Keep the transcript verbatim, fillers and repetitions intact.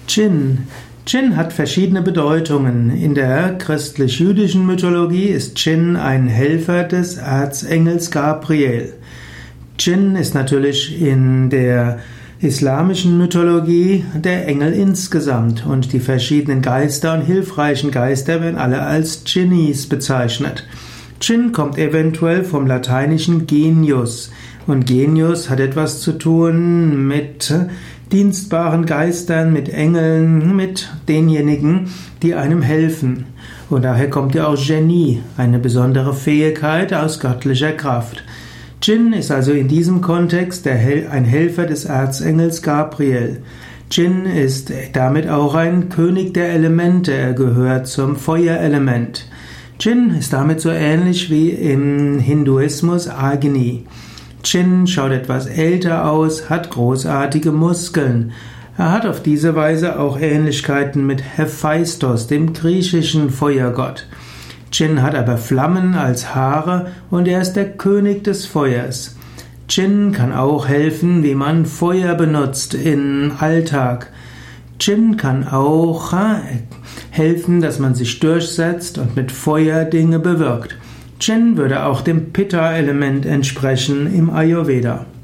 Jinn. Jinn hat verschiedene Bedeutungen. In der christlich-jüdischen Mythologie ist Jinn ein Helfer des Erzengels Gabriel. Jinn ist natürlich in der islamischen Mythologie der Engel insgesamt und die verschiedenen Geister und hilfreichen Geister werden alle als Dschinnis bezeichnet. Jinn kommt eventuell vom lateinischen Genius und Genius hat etwas zu tun mit dienstbaren Geistern, mit Engeln, mit denjenigen, die einem helfen. Und daher kommt ja auch Genie, eine besondere Fähigkeit aus göttlicher Kraft. Jinn ist also in diesem Kontext der Hel- ein Helfer des Erzengels Gabriel. Jinn ist damit auch ein König der Elemente, er gehört zum Feuerelement. Jinn ist damit so ähnlich wie im Hinduismus Agni. Jinn schaut etwas älter aus, hat großartige Muskeln. Er hat auf diese Weise auch Ähnlichkeiten mit Hephaistos, dem griechischen Feuergott. Jinn hat aber Flammen als Haare und er ist der König des Feuers. Jinn kann auch helfen, wie man Feuer benutzt im Alltag. Jinn kann auch helfen, dass man sich durchsetzt und mit Feuer Dinge bewirkt. Jinn würde auch dem Pitta-Element entsprechen im Ayurveda.